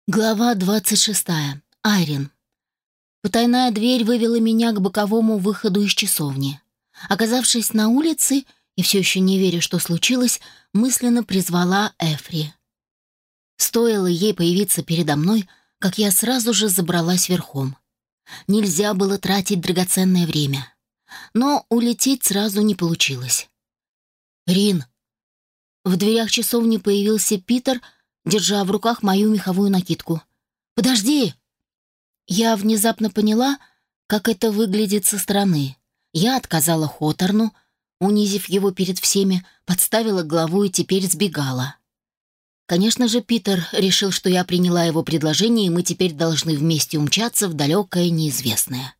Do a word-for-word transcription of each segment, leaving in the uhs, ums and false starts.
Глава двадцать шестая. Айрин. Потайная дверь вывела меня к боковому выходу из часовни. Оказавшись на улице и все еще не веря, что случилось, мысленно призвала Эфри. Стоило ей появиться передо мной, как я сразу же забралась верхом. Нельзя было тратить драгоценное время. Но улететь сразу не получилось. «Рин!» В дверях часовни появился Питер, держа в руках мою меховую накидку. «Подожди!» Я внезапно поняла, как это выглядит со стороны. Я отказала Хоторну, унизив его перед всеми, подставила главу и теперь сбегала. Конечно же, Питер решил, что я приняла его предложение, и мы теперь должны вместе умчаться в далекое неизвестное.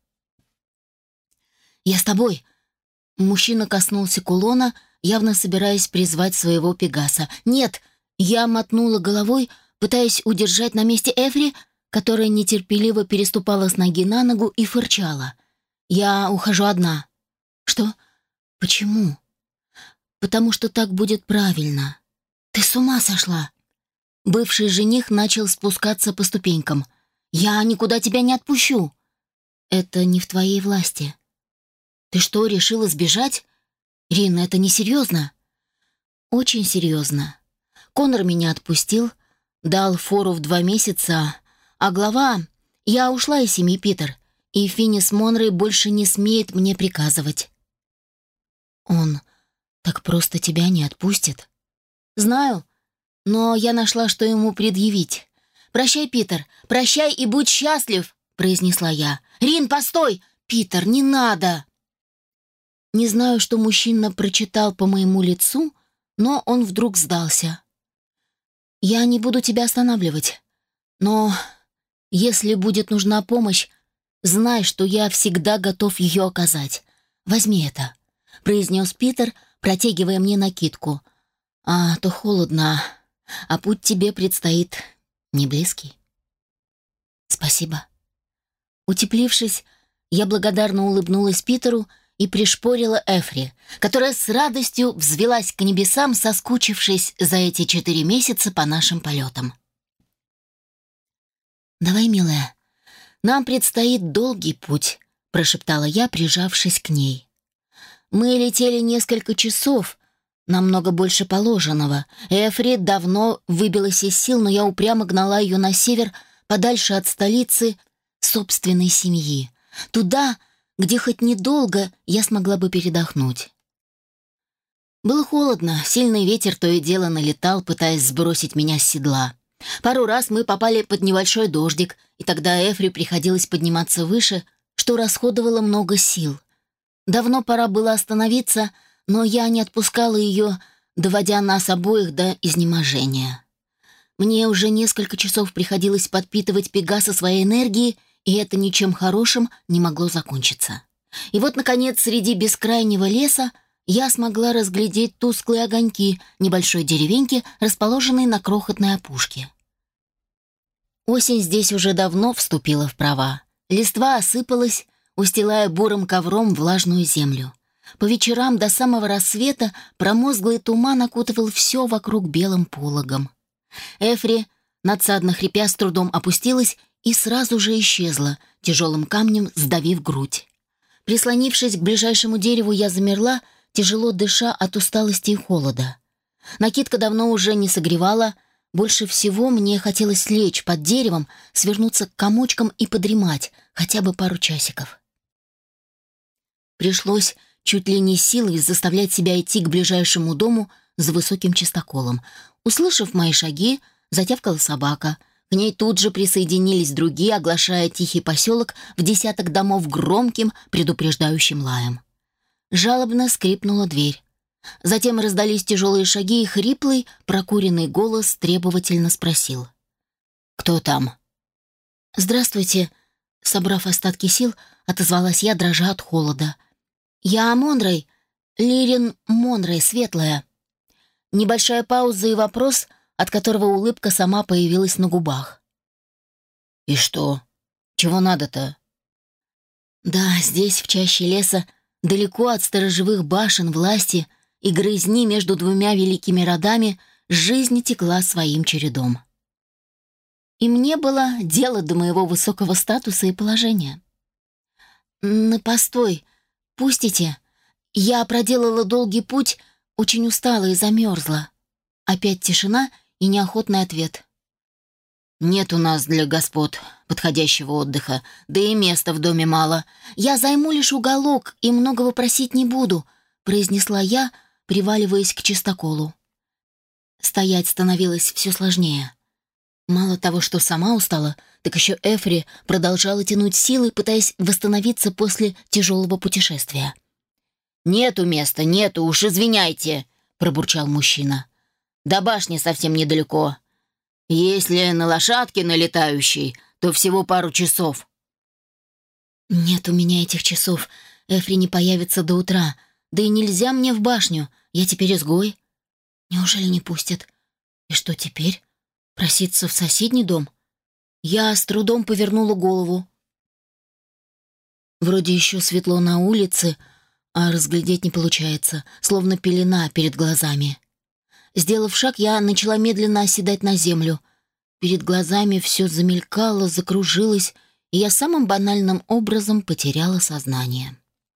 «Я с тобой!» Мужчина коснулся кулона, явно собираясь призвать своего Пегаса. «Нет!» Я мотнула головой, пытаясь удержать на месте Эфри, которая нетерпеливо переступала с ноги на ногу и фырчала. «Я ухожу одна». «Что? Почему?» «Потому что так будет правильно». «Ты с ума сошла?» Бывший жених начал спускаться по ступенькам. «Я никуда тебя не отпущу». «Это не в твоей власти». «Ты что, решила сбежать?» «Рина, это несерьезно». «Очень серьезно. Конор меня отпустил, дал фору в два месяца, а глава... Я ушла из семьи, Питер, и Финнис Монрей больше не смеет мне приказывать». «Он так просто тебя не отпустит?» «Знаю, но я нашла, что ему предъявить. Прощай, Питер, прощай и будь счастлив», — произнесла я. «Рин, постой! Питер, не надо!» Не знаю, что мужчина прочитал по моему лицу, но он вдруг сдался. «Я не буду тебя останавливать, но если будет нужна помощь, знай, что я всегда готов ее оказать. Возьми это», — произнес Питер, протягивая мне накидку. «А то холодно, а путь тебе предстоит не близкий». «Спасибо». Утеплившись, я благодарно улыбнулась Питеру и пришпорила Эфри, которая с радостью взвелась к небесам, соскучившись за эти четыре месяца по нашим полетам. «Давай, милая, нам предстоит долгий путь», — прошептала я, прижавшись к ней. Мы летели несколько часов, намного больше положенного. Эфри давно выбилась из сил, но я упрямо гнала ее на север, подальше от столицы собственной семьи, туда, где хоть недолго я смогла бы передохнуть. Было холодно, сильный ветер то и дело налетал, пытаясь сбросить меня с седла. Пару раз мы попали под небольшой дождик, и тогда Эфри приходилось подниматься выше, что расходовало много сил. Давно пора было остановиться, но я не отпускала ее, доводя нас обоих до изнеможения. Мне уже несколько часов приходилось подпитывать Пегаса своей энергией, и это ничем хорошим не могло закончиться. И вот, наконец, среди бескрайнего леса я смогла разглядеть тусклые огоньки небольшой деревеньки, расположенной на крохотной опушке. Осень здесь уже давно вступила в права. Листва осыпалась, устилая бурым ковром влажную землю. По вечерам до самого рассвета промозглый туман окутывал все вокруг белым пологом. Эфри, надсадно хрипя, с трудом опустилась и сразу же исчезла, тяжелым камнем сдавив грудь. Прислонившись к ближайшему дереву, я замерла, тяжело дыша от усталости и холода. Накидка давно уже не согревала, больше всего мне хотелось лечь под деревом, свернуться к комочкам и подремать хотя бы пару часиков. Пришлось чуть ли не силой заставлять себя идти к ближайшему дому за высоким чистоколом. Услышав мои шаги, затявкала собака. К ней тут же присоединились другие, оглашая тихий поселок в десяток домов громким, предупреждающим лаем. Жалобно скрипнула дверь. Затем раздались тяжелые шаги, и хриплый, прокуренный голос требовательно спросил: «Кто там?» «Здравствуйте», — собрав остатки сил, отозвалась я, дрожа от холода. «Я Монрей, Лирин Монрей, светлая». Небольшая пауза и вопрос, от которого улыбка сама появилась на губах. «И что? Чего надо-то?» Да, здесь, в чаще леса, далеко от сторожевых башен власти и грызни между двумя великими родами, жизнь текла своим чередом. и мне было дело до моего высокого статуса и положения. «На постой, пустите. Я проделала долгий путь, очень устала и замерзла». Опять тишина и неохотный ответ. «Нет у нас для господ подходящего отдыха, да и места в доме мало. Я займу лишь уголок и многого просить не буду», произнесла я, приваливаясь к чистоколу. Стоять становилось все сложнее. Мало того, что сама устала, так еще Эфри продолжала тянуть силы, пытаясь восстановиться после тяжелого путешествия. «Нету места, нету, уж извиняйте», — пробурчал мужчина. «До башни совсем недалеко. Если на лошадке налетающей, то всего пару часов». «Нет у меня этих часов. Эфри не появится до утра. Да и нельзя мне в башню. Я теперь изгой. Неужели не пустят? И что теперь? Проситься в соседний дом?» Я с трудом повернула голову. Вроде еще светло на улице, а разглядеть не получается, словно пелена перед глазами. Сделав шаг, я начала медленно оседать на землю. Перед глазами все замелькало, закружилось, и я самым банальным образом потеряла сознание.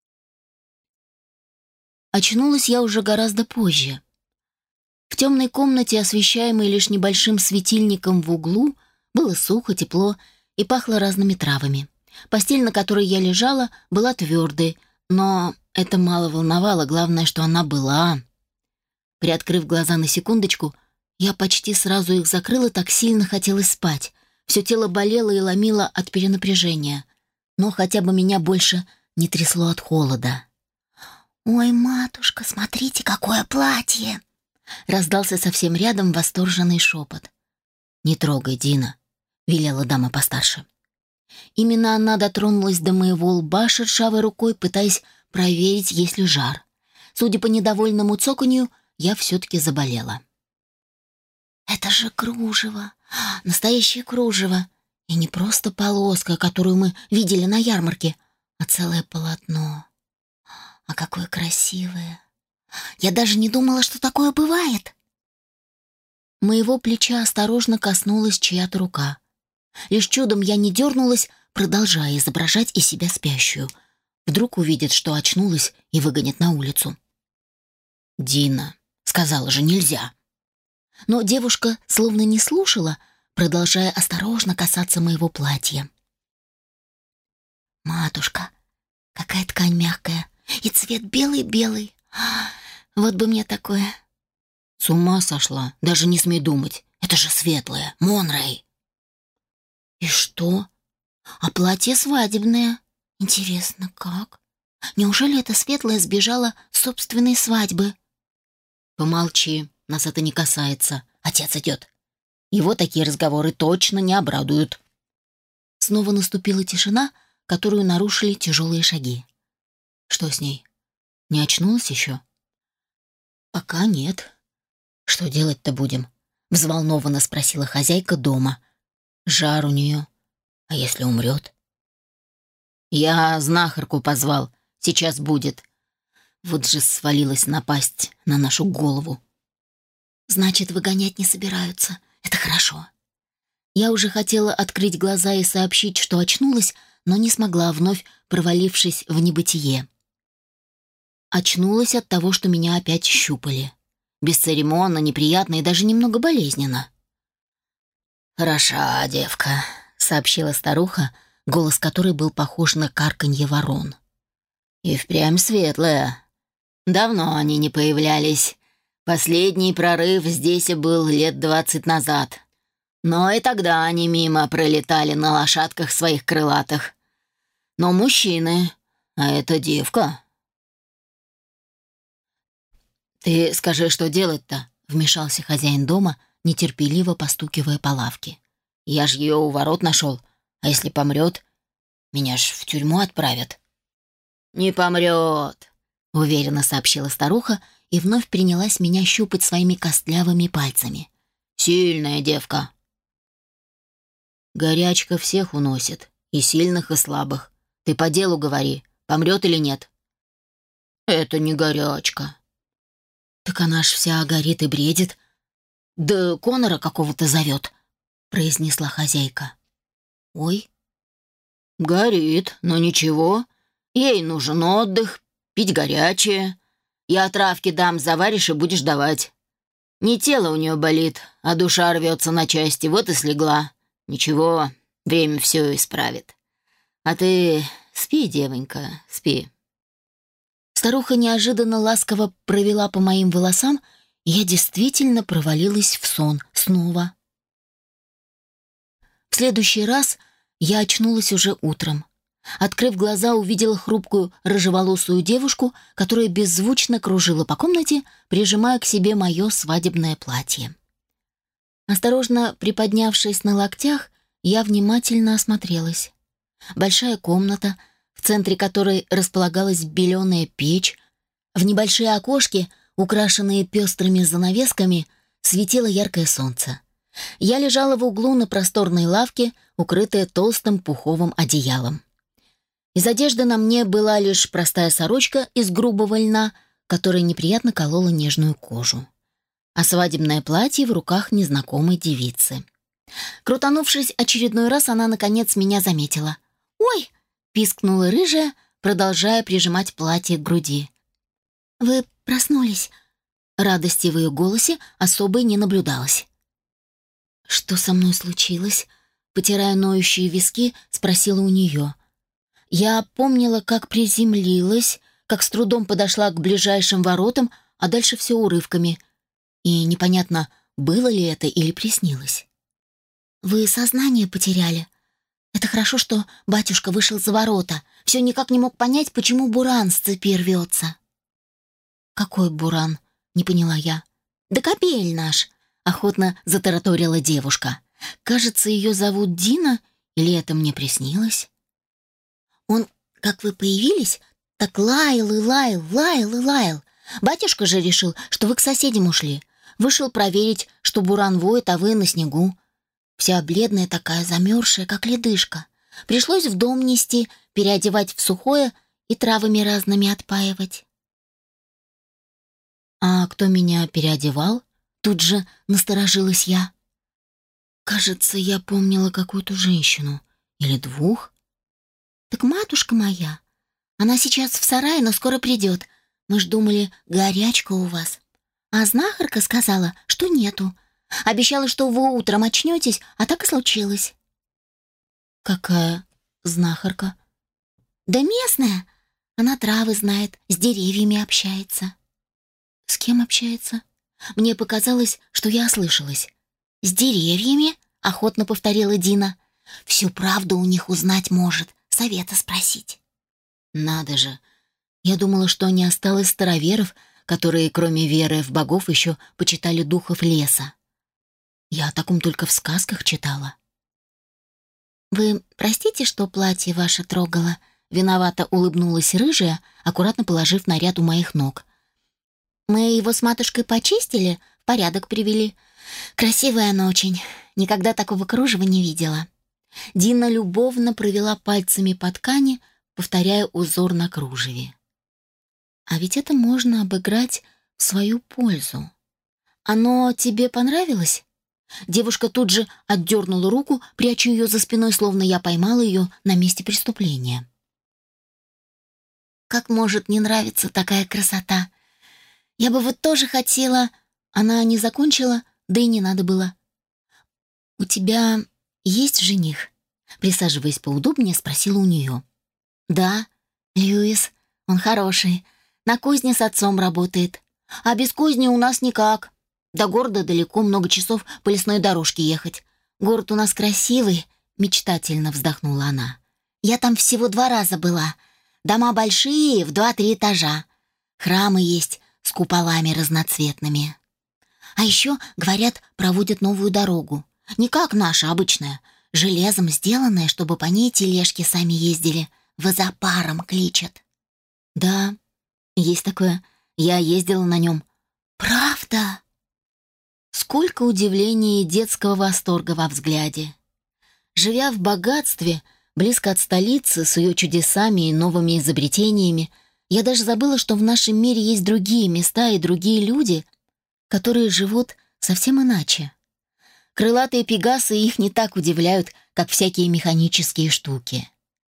Очнулась я уже гораздо позже. В темной комнате, освещаемой лишь небольшим светильником в углу, было сухо, тепло и пахло разными травами. Постель, на которой я лежала, была твердой, но это мало волновало, главное, что она была. Приоткрыв глаза на секундочку, я почти сразу их закрыла, так сильно хотелось спать. Все тело болело и ломило от перенапряжения. Но хотя бы меня больше не трясло от холода. «Ой, матушка, смотрите, какое платье!» Раздался совсем рядом восторженный шепот. «Не трогай, Дина», — велела дама постарше. Именно она дотронулась до моего лба шершавой рукой, пытаясь проверить, есть ли жар. Судя по недовольному цоканью, я все-таки заболела. «Это же кружево, настоящее кружево, и не просто полоска, которую мы видели на ярмарке, а целое полотно. А какое красивое! Я даже не думала, что такое бывает!» Моего плеча осторожно коснулась чья-то рука. Лишь чудом я не дернулась, продолжая изображать из себя спящую. Вдруг увидит, что очнулась, и выгонит на улицу. «Дина, сказала же, нельзя!» Но девушка словно не слушала, продолжая осторожно касаться моего платья. «Матушка, какая ткань мягкая, и цвет белый-белый. Вот бы мне такое!» «С ума сошла, даже не смей думать. Это же светлое, Монрей!» «И что? А платье свадебное? Интересно, как? Неужели это светлое сбежало с собственной свадьбы?» «Помолчи, нас это не касается. Отец идет. Его такие разговоры точно не обрадуют». Снова наступила тишина, которую нарушили тяжелые шаги. «Что с ней? Не очнулась еще?» «Пока нет». «Что делать-то будем?» — взволнованно спросила хозяйка дома. «Жар у нее. А если умрет?» «Я знахарку позвал. Сейчас будет». Вот же свалилась напасть на нашу голову. «Значит, выгонять не собираются. Это хорошо». Я уже хотела открыть глаза и сообщить, что очнулась, но не смогла, вновь провалившись в небытие. Очнулась от того, что меня опять щупали. Бесцеремонно, неприятно и даже немного болезненно. «Хороша девка», — сообщила старуха, голос которой был похож на карканье ворон. «И впрямь светлая. Давно они не появлялись. Последний прорыв здесь и был лет двадцать назад. Но и тогда они мимо пролетали на лошадках своих крылатых. Но мужчины, а это девка». «Ты скажи, что делать-то?» — вмешался хозяин дома, нетерпеливо постукивая по лавке. «Я ж ее у ворот нашел, а если помрет, меня ж в тюрьму отправят». «Не помрет», — уверенно сообщила старуха и вновь принялась меня щупать своими костлявыми пальцами. «Сильная девка». «Горячка всех уносит, и сильных, и слабых. Ты по делу говори, помрет или нет?» «Это не горячка». «Так она ж вся горит и бредит. Да Конора какого-то зовет». — произнесла хозяйка. «Ой». «Горит, но ничего. Ей нужен отдых, пить горячее. Я травки дам, заваришь и будешь давать. Не тело у нее болит, а душа рвется на части, вот и слегла. Ничего, время все исправит. А ты спи, девонька, спи». Старуха неожиданно ласково провела по моим волосам, и я действительно провалилась в сон снова. В следующий раз я очнулась уже утром. Открыв глаза, увидела хрупкую рыжеволосую девушку, которая беззвучно кружила по комнате, прижимая к себе мое свадебное платье. Осторожно приподнявшись на локтях, я внимательно осмотрелась. Большая комната, в центре которой располагалась беленая печь, в небольшие окошки, украшенные пестрыми занавесками, светило яркое солнце. Я лежала в углу на просторной лавке, укрытая толстым пуховым одеялом. Из одежды на мне была лишь простая сорочка из грубого льна, которая неприятно колола нежную кожу, а свадебное платье в руках незнакомой девицы. Крутанувшись очередной раз, она, наконец, меня заметила. «Ой!» — пискнула рыжая, продолжая прижимать платье к груди. «Вы проснулись?» Радости в ее голосе особой не наблюдалось. «Что со мной случилось?» Потирая ноющие виски, спросила у нее. Я помнила, как приземлилась, как с трудом подошла к ближайшим воротам, а дальше все урывками. И непонятно, было ли это или приснилось. «Вы сознание потеряли? Это хорошо, что батюшка вышел за ворота. Все никак не мог понять, почему буран с цепи рвется». «Какой буран?» — не поняла я. «Да капель наш!» — охотно затараторила девушка. «Кажется, ее зовут Дина, или это мне приснилось?» «Он, как вы появились, так лаял и лаял, лаял и лаял. Батюшка же решил, что вы к соседям ушли. Вышел проверить, что буран воет, а вы на снегу. Вся бледная такая, замерзшая, как ледышка. Пришлось в дом нести, переодевать в сухое и травами разными отпаивать». «А кто меня переодевал?» Тут же насторожилась я. Кажется, я помнила какую-то женщину. Или двух. «Так матушка моя. Она сейчас в сарае, но скоро придет. Мы ж думали, горячка у вас. А знахарка сказала, что нету. Обещала, что вы утром очнетесь, а так и случилось». «Какая знахарка?» «Да местная. Она травы знает, с деревьями общается». «С кем общается?» Мне показалось, что я ослышалась. «С деревьями?» — охотно повторила Дина. «Всю правду у них узнать может, совета спросить». «Надо же! Я думала, что не осталось староверов, которые, кроме веры в богов, еще почитали духов леса. Я о таком только в сказках читала». «Вы простите, что платье ваше трогала?» Виновато улыбнулась рыжая, аккуратно положив наряд у моих ног. «Мы его с матушкой почистили, в порядок привели. Красивое оно очень. Никогда такого кружева не видела». Дина любовно провела пальцами по ткани, повторяя узор на кружеве. «А ведь это можно обыграть в свою пользу. Оно тебе понравилось?» Девушка тут же отдернула руку, пряча ее за спиной, словно я поймала ее на месте преступления. «Как может не нравиться такая красота? Я бы вот тоже хотела...» Она не закончила, да и не надо было. «У тебя есть жених?» Присаживаясь поудобнее, спросила у нее. «Да, Льюис, он хороший. На кузне с отцом работает. А без кузни у нас никак. До города далеко, много часов по лесной дорожке ехать. Город у нас красивый», — мечтательно вздохнула она. «Я там всего два раза была. Дома большие, в два-три этажа. Храмы есть с куполами разноцветными. А еще, говорят, проводят новую дорогу. Не как наша, обычная. Железом сделанная, чтобы по ней тележки сами ездили. Возопаром кличат». «Да, есть такое. Я ездила на нем». «Правда?» Сколько удивления и детского восторга во взгляде. Живя в богатстве, близко от столицы, с ее чудесами и новыми изобретениями, я даже забыла, что в нашем мире есть другие места и другие люди, которые живут совсем иначе. Крылатые пегасы их не так удивляют, как всякие механические штуки.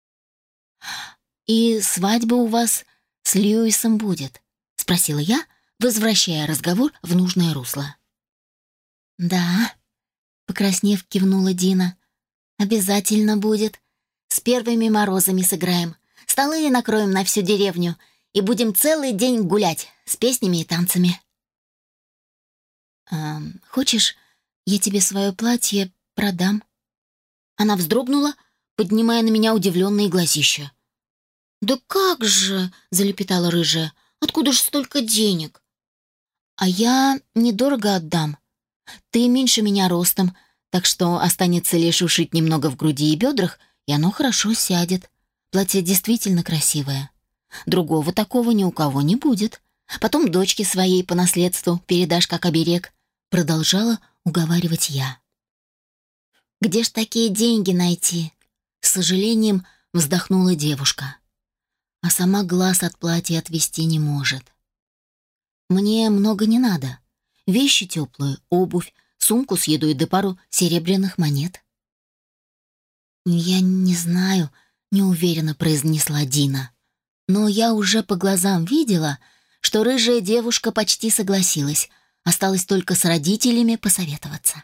«И свадьба у вас с Льюисом будет?» — спросила я, возвращая разговор в нужное русло. «Да», — покраснев, кивнула Дина. «Обязательно будет. С первыми морозами сыграем. Столы накроем на всю деревню и будем целый день гулять с песнями и танцами». «А, хочешь, я тебе свое платье продам?» Она вздрогнула, поднимая на меня удивленные глазища. «Да как же!» — залепетала рыжая. «Откуда ж столько денег?» «А я недорого отдам. Ты меньше меня ростом, так что останется лишь ушить немного в груди и бедрах, и оно хорошо сядет. Платье действительно красивое. Другого такого ни у кого не будет. Потом дочке своей по наследству передашь как оберег», — продолжала уговаривать я. «Где ж такие деньги найти?» — с сожалением вздохнула девушка. А сама глаз от платья отвести не может. «Мне много не надо. Вещи теплые, обувь, сумку с едой да пару серебряных монет». «Я не знаю», — неуверенно произнесла Дина. Но я уже по глазам видела, что рыжая девушка почти согласилась. Осталось только с родителями посоветоваться.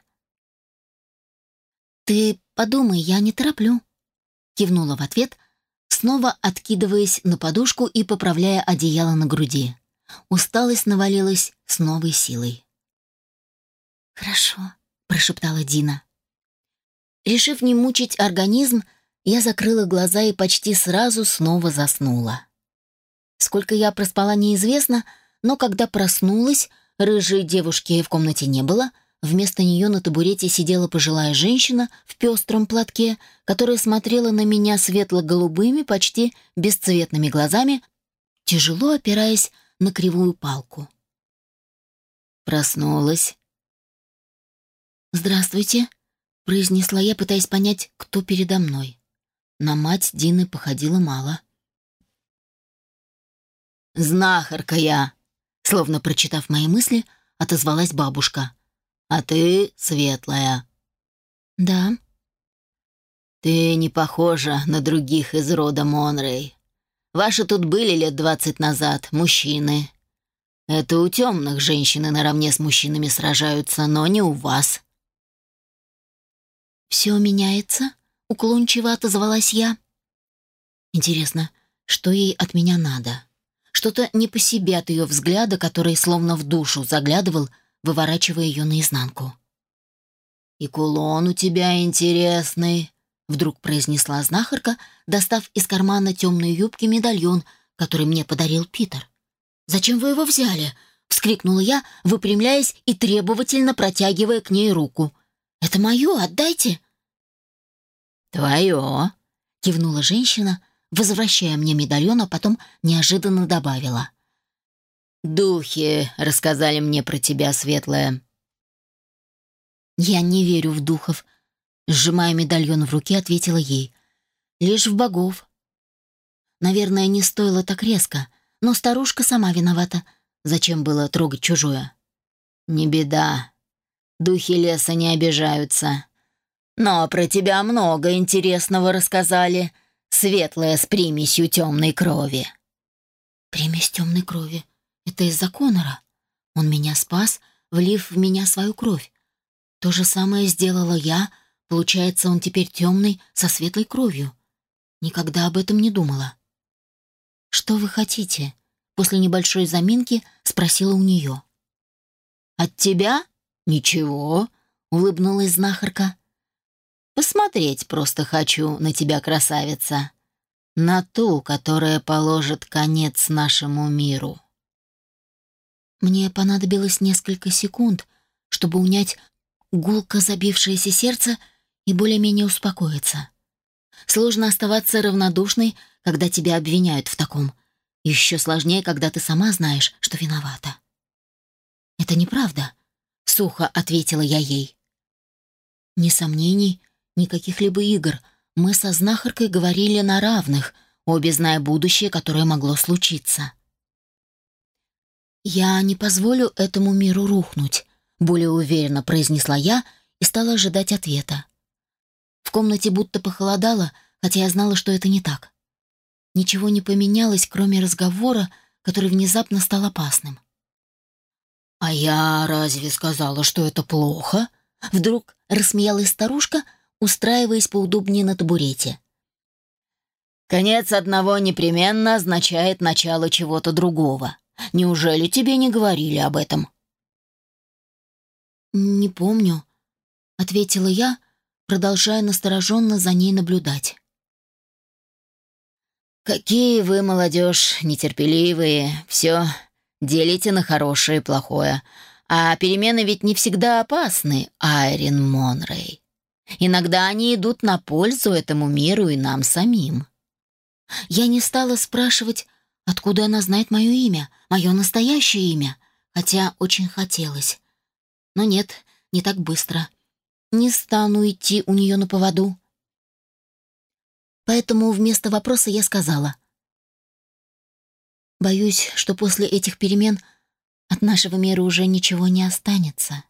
«Ты подумай, я не тороплю», — кивнула в ответ, снова откидываясь на подушку и поправляя одеяло на груди. Усталость навалилась с новой силой. «Хорошо», — прошептала Дина. Решив не мучить организм, я закрыла глаза и почти сразу снова заснула. Сколько я проспала, неизвестно, но когда проснулась, рыжей девушки в комнате не было. Вместо нее на табурете сидела пожилая женщина в пестром платке, которая смотрела на меня светло-голубыми, почти бесцветными глазами, тяжело опираясь на кривую палку. Проснулась. «Здравствуйте», — произнесла я, пытаясь понять, кто передо мной. На мать Дины походила мало. «Знахарка я», — словно прочитав мои мысли, отозвалась бабушка. «А ты светлая». «Да». «Ты не похожа на других из рода Монрей. Ваши тут были лет двадцать назад, мужчины. Это у темных женщины наравне с мужчинами сражаются, но не у вас». «Все меняется?» — уклончиво отозвалась я. «Интересно, что ей от меня надо?» Что-то не по себе от ее взгляда, который словно в душу заглядывал, выворачивая ее наизнанку. «И кулон у тебя интересный», — вдруг произнесла знахарка, достав из кармана темной юбки медальон, который мне подарил Питер. «Зачем вы его взяли?» — вскрикнула я, выпрямляясь и требовательно протягивая к ней руку. «Это мое, отдайте!» «Твое», — кивнула женщина, возвращая мне медальон, а потом неожиданно добавила. «Духи рассказали мне про тебя, светлая». «Я не верю в духов», — сжимая медальон в руке, ответила ей. «Лишь в богов». Наверное, не стоило так резко, но старушка сама виновата. Зачем было трогать чужое? «Не беда. Духи леса не обижаются. Но про тебя много интересного рассказали. Светлая с примесью темной крови». «Примесь темной крови. Это из-за Конора. Он меня спас, влив в меня свою кровь. То же самое сделала я. Получается, он теперь темный, со светлой кровью. Никогда об этом не думала». «Что вы хотите?» После небольшой заминки спросила у нее. «От тебя? Ничего», — улыбнулась знахарка. «Посмотреть просто хочу на тебя, красавица. На ту, которая положит конец нашему миру». Мне понадобилось несколько секунд, чтобы унять гулко забившееся сердце и более-менее успокоиться. Сложно оставаться равнодушной, когда тебя обвиняют в таком. Еще сложнее, когда ты сама знаешь, что виновата. «Это неправда», — сухо ответила я ей. Ни сомнений, ни каких-либо игр. Мы со знахаркой говорили на равных, обе зная будущее, которое могло случиться. «Я не позволю этому миру рухнуть», — более уверенно произнесла я и стала ожидать ответа. В комнате будто похолодало, хотя я знала, что это не так. Ничего не поменялось, кроме разговора, который внезапно стал опасным. «А я разве сказала, что это плохо?» Вдруг рассмеялась старушка, устраиваясь поудобнее на табурете. «Конец одного непременно означает начало чего-то другого. Неужели тебе не говорили об этом?» «Не помню», — ответила я, продолжая настороженно за ней наблюдать. «Какие вы, молодежь, нетерпеливые, все делите на хорошее и плохое. А перемены ведь не всегда опасны, Айрин Монрей. Иногда они идут на пользу этому миру и нам самим». Я не стала спрашивать, откуда она знает мое имя, мое настоящее имя, хотя очень хотелось. Но нет, не так быстро. Не стану идти у нее на поводу. Поэтому вместо вопроса я сказала: «Боюсь, что после этих перемен от нашего мира уже ничего не останется».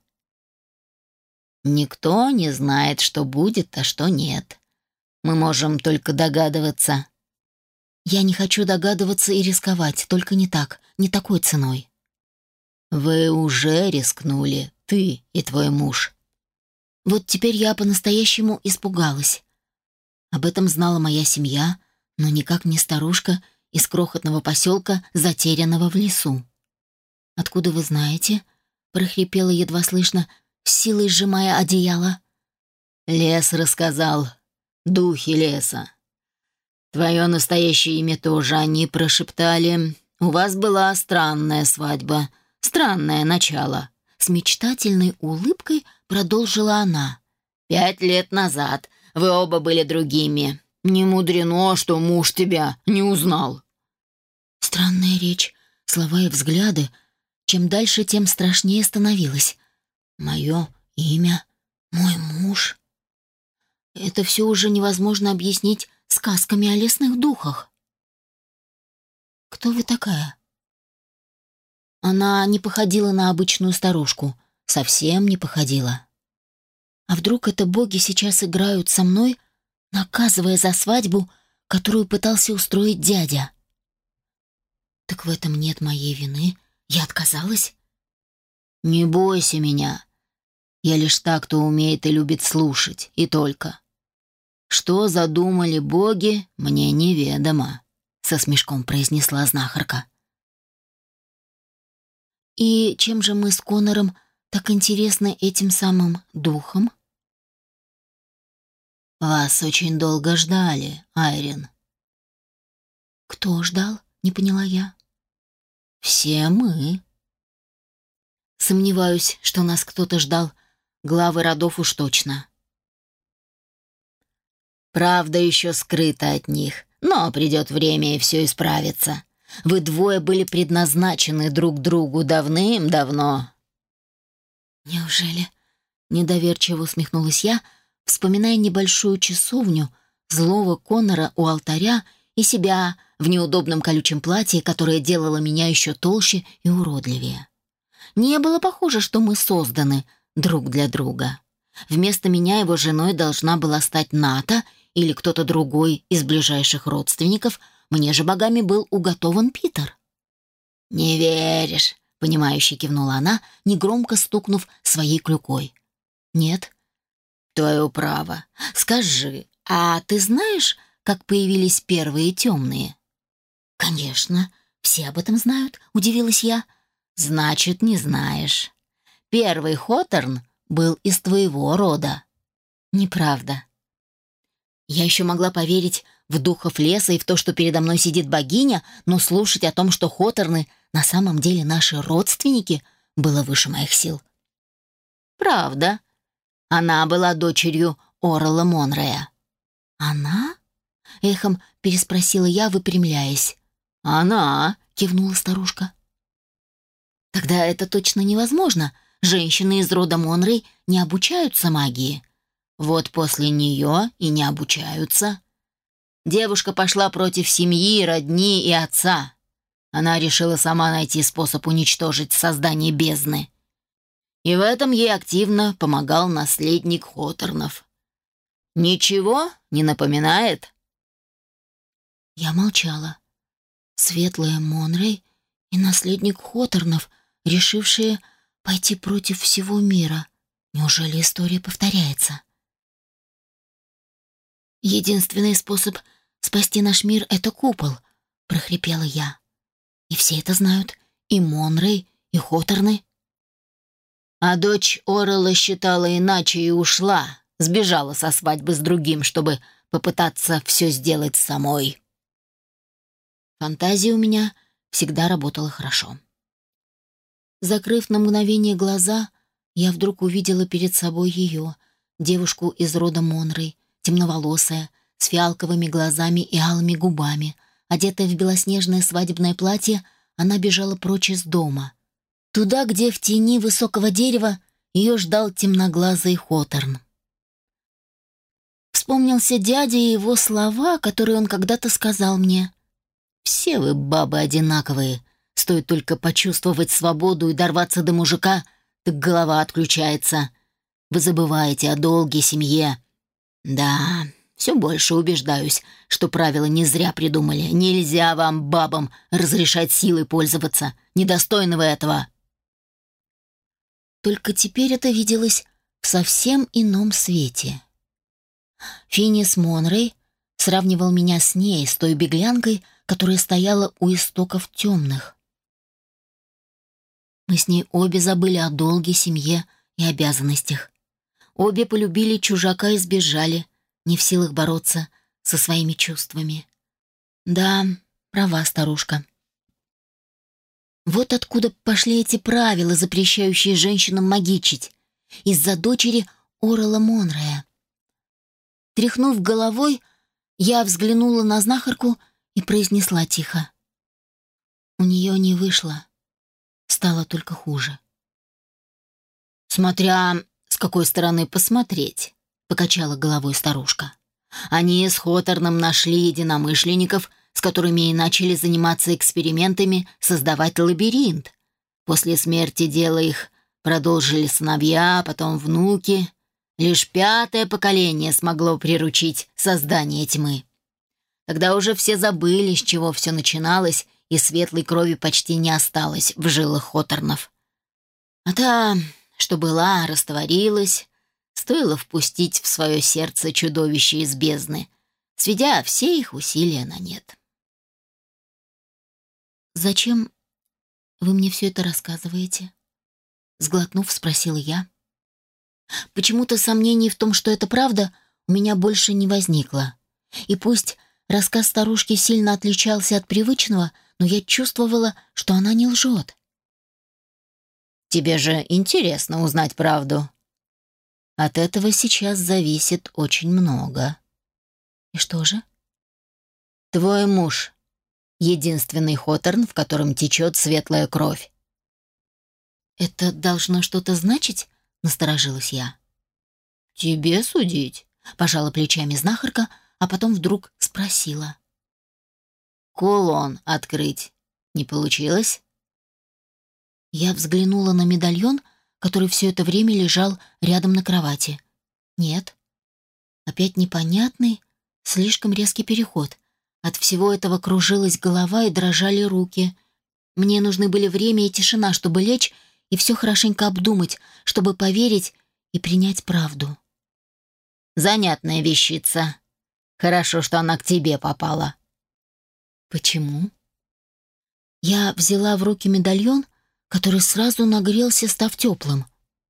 «Никто не знает, что будет, а что нет. Мы можем только догадываться». «Я не хочу догадываться и рисковать, только не так, не такой ценой». «Вы уже рискнули, ты и твой муж». Вот теперь я по-настоящему испугалась. Об этом знала моя семья, но никак не старушка из крохотного поселка, затерянного в лесу. «Откуда вы знаете?» — прохрипела едва слышно, с силой сжимая одеяло. «Лес рассказал. Духи леса. Твое настоящее имя тоже они прошептали. У вас была странная свадьба, странное начало». С мечтательной улыбкой продолжила она. «Пять лет назад вы оба были другими. Не мудрено, что муж тебя не узнал». Странная речь, слова и взгляды. Чем дальше, тем страшнее становилось. Мое имя, мой муж. Это все уже невозможно объяснить сказками о лесных духах. «Кто вы такая?» Она не походила на обычную старушку, совсем не походила. А вдруг это боги сейчас играют со мной, наказывая за свадьбу, которую пытался устроить дядя? Так в этом нет моей вины. Я отказалась? «Не бойся меня. Я лишь та, кто умеет и любит слушать, и только. Что задумали боги, мне неведомо», — со смешком произнесла знахарка. «И чем же мы с Конором так интересны этим самым духом?» «Вас очень долго ждали, Айрин». «Кто ждал?» — не поняла я. «Все мы». Сомневаюсь, что нас кто-то ждал. Главы родов уж точно. Правда еще скрыта от них, но придет время, и все исправится. Вы двое были предназначены друг другу давным-давно». «Неужели?» — недоверчиво усмехнулась я, вспоминая небольшую часовню, злого Конора у алтаря и себя в неудобном колючем платье, которое делало меня еще толще и уродливее. Не было похоже, что мы созданы друг для друга. Вместо меня его женой должна была стать Ната или кто-то другой из ближайших родственников. Мне же богами был уготован Питер. «Не веришь», — понимающе кивнула она, негромко стукнув своей клюкой. «Нет». «Твое право. Скажи, а ты знаешь, как появились первые темные?» «Конечно, все об этом знают», — удивилась я. «Значит, не знаешь. Первый Хоторн был из твоего рода». «Неправда». Я еще могла поверить в духов леса и в то, что передо мной сидит богиня, но слушать о том, что Хоторны на самом деле наши родственники, было выше моих сил. «Правда. Она была дочерью Орла Монрея». «Она?» — эхом переспросила я, выпрямляясь. «Она», — кивнула старушка. «Тогда это точно невозможно. Женщины из рода Монрей не обучаются магии. Вот после нее и не обучаются. Девушка пошла против семьи, родни и отца. Она решила сама найти способ уничтожить создание бездны. И в этом ей активно помогал наследник Хоторнов. Ничего не напоминает? Я молчала. Светлая Монрей и наследник Хоторнов, решившие пойти против всего мира. Неужели история повторяется? «Единственный способ спасти наш мир — это купол», — прохрипела я. «И все это знают, и Монрей, и Хоторны». А дочь Орелла считала иначе и ушла, сбежала со свадьбы с другим, чтобы попытаться все сделать самой. Фантазия у меня всегда работала хорошо. Закрыв на мгновение глаза, я вдруг увидела перед собой ее, девушку из рода Монрей, темноволосая, с фиалковыми глазами и алыми губами. Одетая в белоснежное свадебное платье, она бежала прочь из дома. Туда, где в тени высокого дерева ее ждал темноглазый Хоторн. Вспомнился дядя и его слова, которые он когда-то сказал мне. «Все вы, бабы, одинаковые. Стоит только почувствовать свободу и дорваться до мужика, так голова отключается. Вы забываете о долге, семье. Да, все больше убеждаюсь, что правила не зря придумали. Нельзя вам, бабам, разрешать силой пользоваться. Недостойны вы этого». Только теперь это виделось в совсем ином свете. Финис Монрей сравнивал меня с ней, с той беглянкой, которая стояла у истоков темных. Мы с ней обе забыли о долге, семье и обязанностях. Обе полюбили чужака и сбежали, не в силах бороться со своими чувствами. Да, права старушка. Вот откуда пошли эти правила, запрещающие женщинам магичить. Из-за дочери Орелла Монрея. Тряхнув головой, я взглянула на знахарку и произнесла тихо. У нее не вышло. Стало только хуже. «Смотря с какой стороны посмотреть», — покачала головой старушка. «Они с Хоторном нашли единомышленников, с которыми и начали заниматься экспериментами, создавать лабиринт. После смерти дела их продолжили сыновья, потом внуки. Лишь пятое поколение смогло приручить создание тьмы. Тогда уже все забыли, с чего все начиналось, и светлой крови почти не осталось в жилах Хоторнов. А та, что была, растворилась, стоило впустить в свое сердце чудовище из бездны, сведя все их усилия на нет». «Зачем вы мне все это рассказываете?» Сглотнув, спросила я. Почему-то сомнений в том, что это правда, у меня больше не возникло. И пусть рассказ старушки сильно отличался от привычного, но я чувствовала, что она не лжет. «Тебе же интересно узнать правду. От этого сейчас зависит очень много». «И что же?» «Твой муж — единственный Хоторн, в котором течет светлая кровь». «Это должно что-то значить?» — насторожилась я. «Тебе судить», — пожала плечами знахарка, а потом вдруг спросила. «Кулон открыть не получилось?» Я взглянула на медальон, который все это время лежал рядом на кровати. Нет. Опять непонятный, слишком резкий переход. От всего этого кружилась голова и дрожали руки. Мне нужны были время и тишина, чтобы лечь и все хорошенько обдумать, чтобы поверить и принять правду. «Занятная вещица. Хорошо, что она к тебе попала». «Почему?» Я взяла в руки медальон, который сразу нагрелся, став теплым.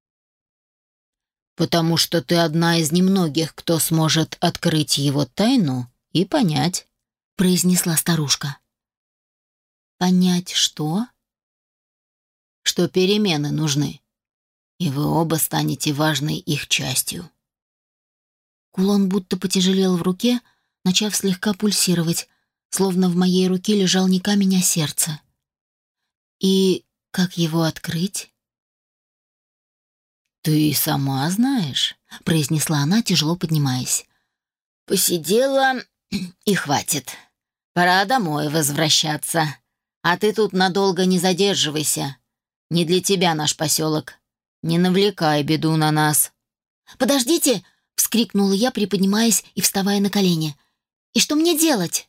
«Потому что ты одна из немногих, кто сможет открыть его тайну и понять», — произнесла старушка. «Понять что?» «Что перемены нужны, и вы оба станете важной их частью». Кулон будто потяжелел в руке, начав слегка пульсировать, словно в моей руке лежал не камень, а сердце. «И как его открыть?» «Ты сама знаешь», — произнесла она, тяжело поднимаясь. «Посидела и хватит. Пора домой возвращаться. А ты тут надолго не задерживайся. Не для тебя наш поселок. Не навлекай беду на нас». «Подождите!» — вскрикнула я, приподнимаясь и вставая на колени. «И что мне делать?»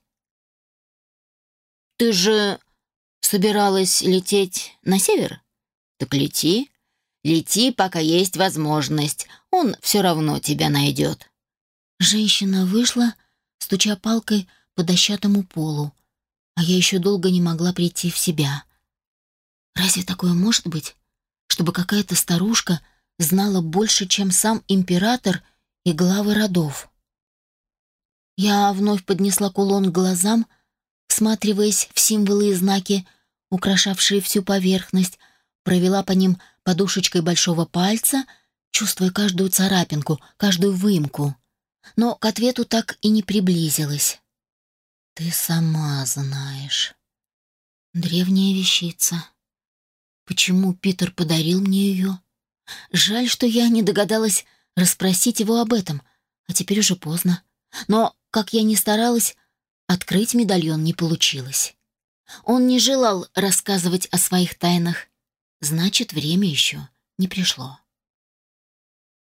«Ты же собиралась лететь на север? Так лети. Лети, пока есть возможность. Он все равно тебя найдет». Женщина вышла, стуча палкой по дощатому полу, а я еще долго не могла прийти в себя. Разве такое может быть, чтобы какая-то старушка знала больше, чем сам император и главы родов? Я вновь поднесла кулон к глазам, всматриваясь в символы и знаки, украшавшие всю поверхность, провела по ним подушечкой большого пальца, чувствуя каждую царапинку, каждую выемку, но к ответу так и не приблизилась. «Ты сама знаешь. Древняя вещица. Почему Питер подарил мне ее? Жаль, что я не догадалась расспросить его об этом, а теперь уже поздно. Но, как я ни старалась, открыть медальон не получилось. Он не желал рассказывать о своих тайнах. Значит, время еще не пришло.